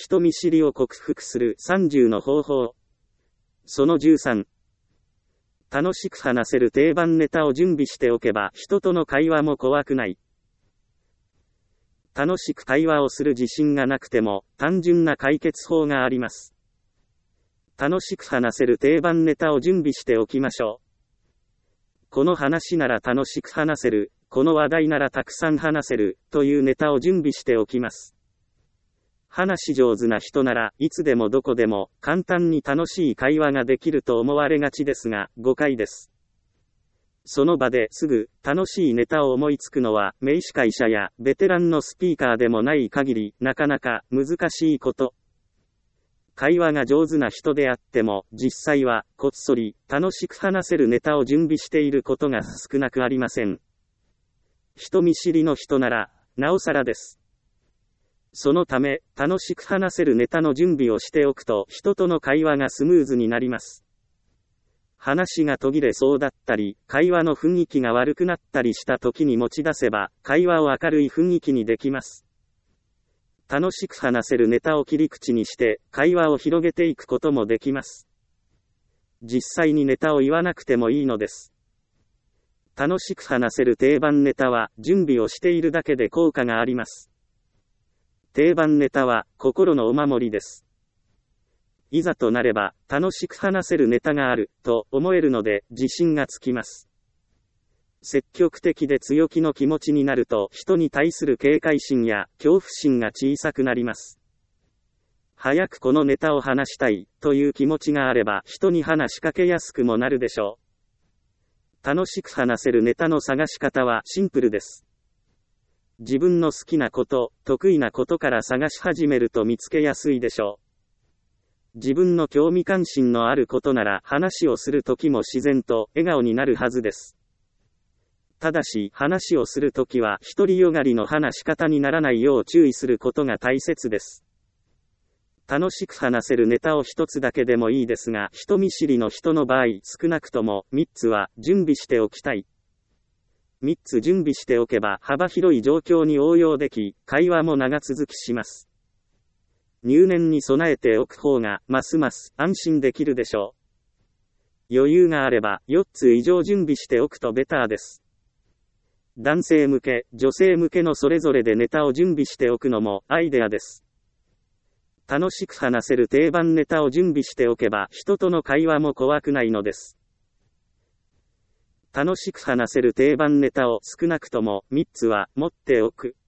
人見知りを克服する30の方法。その13。楽しく話せる定番ネタを準備しておけば人との会話も怖くない。楽しく会話をする自信がなくても単純な解決法があります。楽しく話せる定番ネタを準備しておきましょう。この話なら楽しく話せる、この話題ならたくさん話せる、というネタを準備しておきます。話し上手な人ならいつでもどこでも簡単に楽しい会話ができると思われがちですが、誤解です。その場ですぐ楽しいネタを思いつくのは名司会者やベテランのスピーカーでもない限りなかなか難しいこと。会話が上手な人であっても実際はこっそり楽しく話せるネタを準備していることが少なくありません。人見知りの人ならなおさらです。そのため楽しく話せるネタの準備をしておくと人との会話がスムーズになります。話が途切れそうだったり会話の雰囲気が悪くなったりした時に持ち出せば会話を明るい雰囲気にできます。楽しく話せるネタを切り口にして会話を広げていくこともできます。実際にネタを言わなくてもいいのです。楽しく話せる定番ネタは準備をしているだけで効果があります。定番ネタは心のお守りです。いざとなれば楽しく話せるネタがあると思えるので自信がつきます。積極的で強気の気持ちになると人に対する警戒心や恐怖心が小さくなります。早くこのネタを話したいという気持ちがあれば人に話しかけやすくもなるでしょう。楽しく話せるネタの探し方はシンプルです。自分の好きなこと、得意なことから探し始めると見つけやすいでしょう。自分の興味関心のあることなら話をするときも自然と笑顔になるはずです。ただし話をするときは独りよがりの話し方にならないよう注意することが大切です。楽しく話せるネタを一つだけでもいいですが、人見知りの人の場合少なくとも3つは準備しておきたい。3つ準備しておけば幅広い状況に応用でき、会話も長続きします。入念に備えておく方がますます安心できるでしょう。余裕があれば4つ以上準備しておくとベターです。男性向け、女性向けのそれぞれでネタを準備しておくのもアイデアです。楽しく話せる定番ネタを準備しておけば人との会話も怖くないのです。楽しく話せる定番ネタを少なくとも3つは持っておく。